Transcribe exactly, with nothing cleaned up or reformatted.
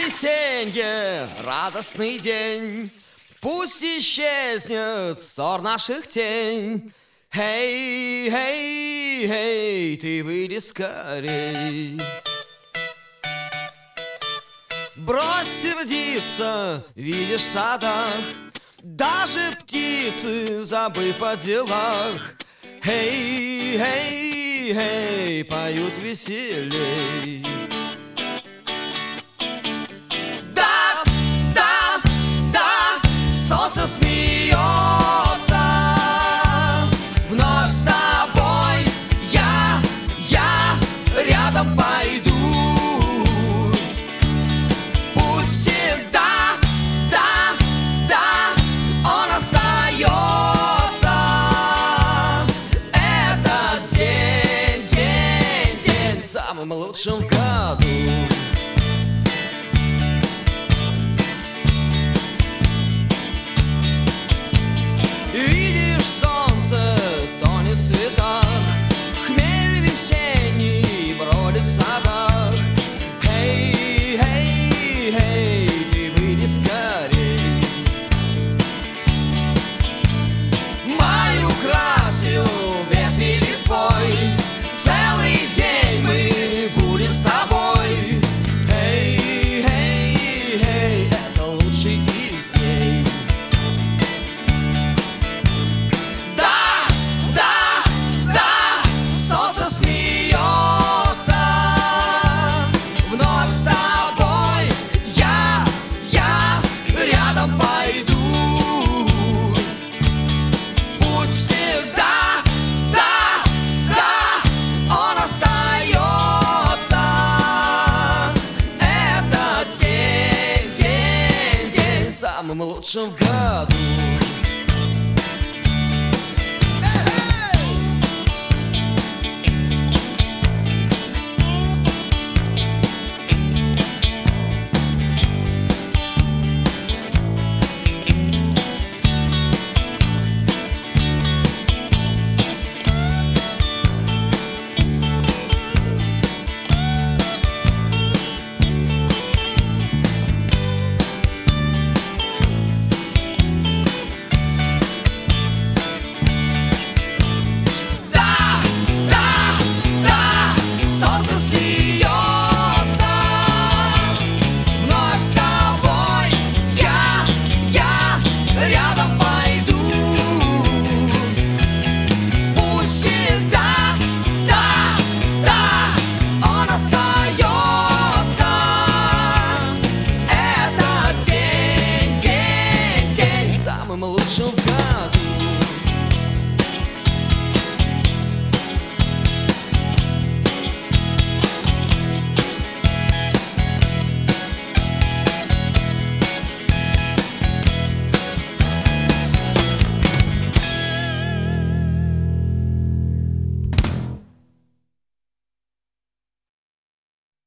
весеннее, радостный день, пусть исчезнет ссор наших тень. Эй, эй, эй, ты выйди скорей. Брось сердиться, видишь в садах, даже птицы, забыв о делах. Эй, эй, эй, поют веселей. Да, да, да, солнце смеется. Вновь с тобой я, я рядом пойду. Путь всегда, да, да, он остается. Этот день, день, день самым лучшим в году. Видишь, солнце тонет в цветах, хмель весенний бродит в садах. Эй, эй, эй, ты выйди скорей. Май украсил ветви листвой, целый день мы будем с тобой. Эй, эй, эй, это лучший из дней. Да, да, да, солнце смеется. Вновь с тобой я, я рядом пойду. Путь всегда, да, да, он остается. Этот день, день, день самым лучшим в году. Да, да, да, солнце смеется. Вновь с тобой я, я рядом пойду. Пусть всегда, да, да, он остается. Этот день, день, день самым лучшим в